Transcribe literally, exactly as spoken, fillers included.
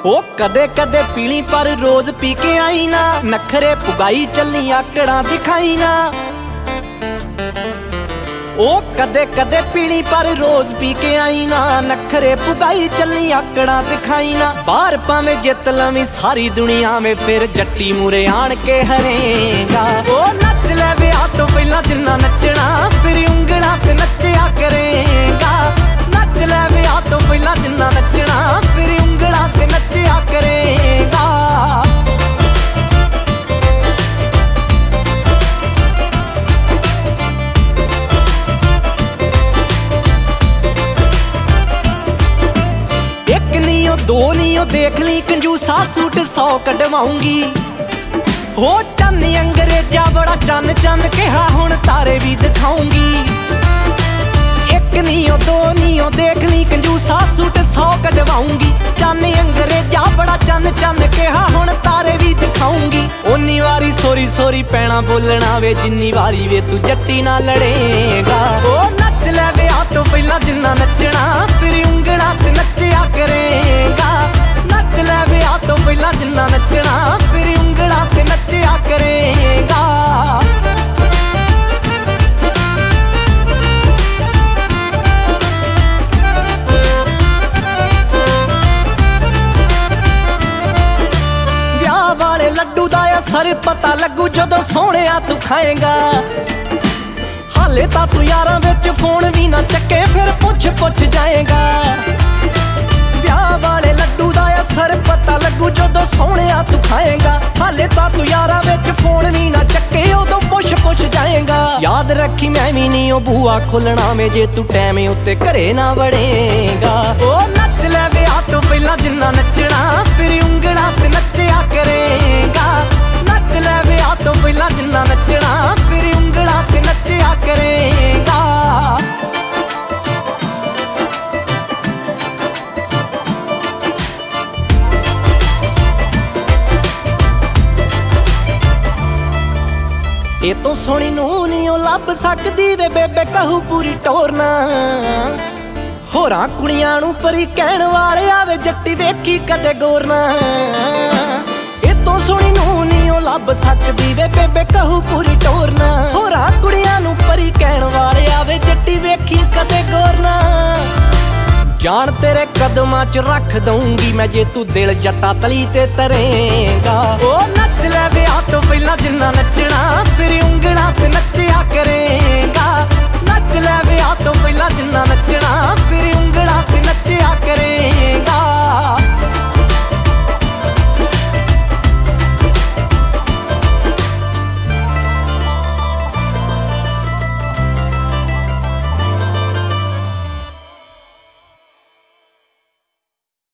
ओ कदे कदे पीली पर रोज पी के आई ना, नखरे पुगाई चली आकड़ा दिखाई ना। ओ कदे कदे पीली पर रोज पी के आई ना, नखरे पुगाई चली आकड़ा दिखाई ना। बाहर पावे जित लवी सारी दुनिया में, फिर जट्टी मूरे आन के हरेगा। ओ नच ले विआह तो पहला जिन्ना नचना, फिर उंगला ते नचिया करेगा। नच ले विआह तो पहला जिन्ना नचना, फिर उंगला ते नचिया करेगा। एक नीओ दो नीओ देख ली कंजूसा, सूट सौ कटवाऊंगी। हो चन अंग्रेजा बड़ा चन चन कहा, हुण तारे भी दिखाऊंगी। एक नीओ दो नीओ देख ली कंजूसा, सूट सौ कटवाऊंगी। चन अंग्रेजा बड़ा चन चन कहा, हुण तारे भी दिखाऊंगी। उन्नी वारी सोरी सोरी पैना बोलना वे, जिन्नी वारी वे तू जट्टी ना लड़ेगा। ओ नच ले विआह तो पहला जिन्ना नचना, फिर उंगला ते नचिया करेगा। नच ले विआह तो पहला जिन्ना नचना, फिर उंगला ते नचिया करेगा। ब्याह वाले लड्डू दा असर पता लगू जदों सोहणिया तू खाएगा। हाले ता तू यारां विच फोन भी ना चक्के, फिर पुछ पुछ जाएगा। ब्याह वाले लड्डू दा असर पता लगू जदों सोहणिया तू खाएगा। हाले ता तू यारां विच फोन भी ना चक्के, उदों पुछ पुछ जाएगा। याद रखी मैं भी नहीं ओ बूआ खोलना में, जे तू टैम उत्ते घरे ना वड़ेगा। ओ नच ले विआह तो पहला जिन्ना नचना, फिर उंगला ते नचिया करेगा। नच ले विआह तो पहला जिन्ना नचना, फिर उंगला ते नचिया करेगा। ये तो सोनी नू नी ओ लभ सकदी वे बेबे, कहू पूरी टोरना। होरां कुड़ियां नू परी कहण वाले आवे, जट्टी वेखी कदे गोरना। ये तो सोनी नू नी ओ लभ सकदी वे बेबे, कहू पूरी टोरना। होरां कुड़ियां नू परी कहण वाले आवे, जट्टी वेखी कदे गोरना। जान तेरे कदमां च रख दूंगी मैं, जे तू दिल जट्टा तली ते तरेगा। ओ नच ले विआह तो पहला जिन्ना